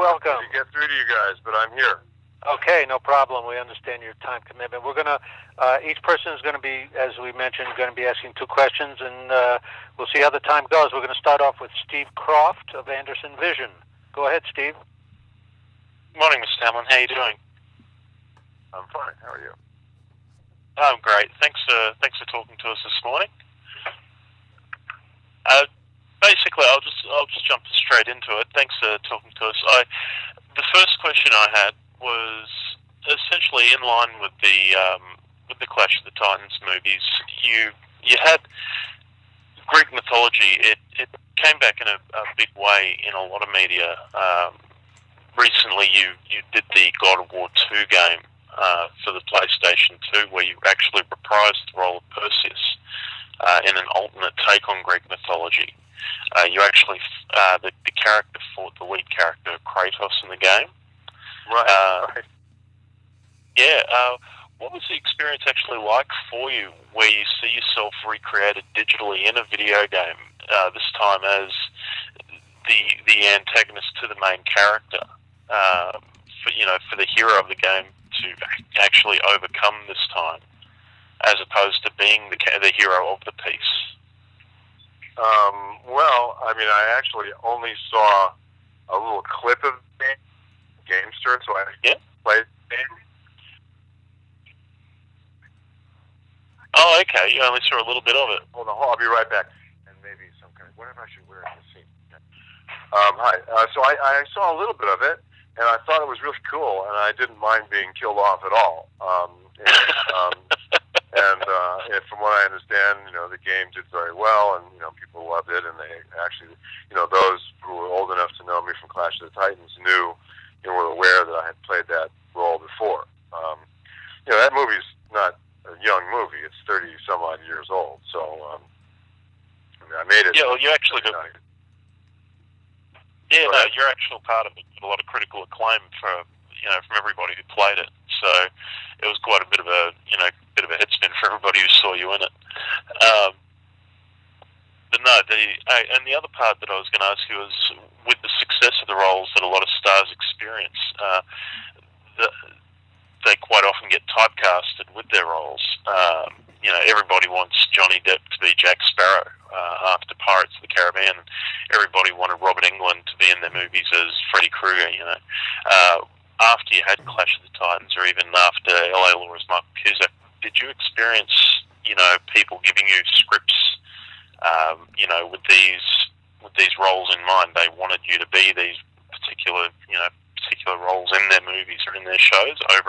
welcome. To get through to you guys, but I'm here. Okay, no problem. We understand your time commitment. We're going to, each person is going to be, as we mentioned, going to be asking 2 questions, and we'll see how the time goes. We're going to start off with Steve Croft of Anderson Vision. Go ahead, Steve. Good morning, Mr. Hamlin. How are you doing? I'm fine. How are you? I'm great. Thanks for talking to us this morning. Basically, I'll just jump straight into it. Thanks for talking to us. The first question I had was essentially in line with the Clash of the Titans movies. You had Greek mythology. It came back in a big way in a lot of media. Recently, you did the God of War 2 game for the PlayStation 2, where you actually reprised the role of Perseus in an alternate take on Greek mythology. You actually, the character fought the lead character, Kratos, in the game. Right. Yeah. What was the experience actually like for you, where you see yourself recreated digitally in a video game, this time as the antagonist to the main character, for the hero of the game to actually overcome this time, as opposed to being the hero of the piece? Well, I mean, I actually only saw a little clip of the Gamester, so I played the game. Oh, okay. You only saw a little bit of it. Hold on, I'll be right back. And maybe some kind of, whatever I should wear at the scene. Hi. So I saw a little bit of it, and I thought it was really cool, and I didn't mind being killed off at all. And from what I understand, the game did very well, and people loved it, and they actually, those who were old enough to know me from Clash of the Titans knew and were aware that I had played that role before. That movie's not a young movie; it's 30 some odd years old. So I made it. Yeah, well, you actually got. Yeah, no, your actual part of it got a lot of critical acclaim from everybody who played it. So it was quite a bit of a head spin for everybody who saw you in it. But no, and the other part that I was going to ask you was, with the success of the roles that a lot of stars experience, they quite often get typecasted with their roles. Everybody wants Johnny Depp to be Jack Sparrow after Pirates of the Caribbean. Everybody wanted Robert Englund to be in their movies as Freddy Krueger. After you had Clash of the Titans, or even after L.A. Law as Michael Cusack, did you experience, people giving you scripts, with these roles in mind? They wanted you to be these particular roles in their movies or in their shows over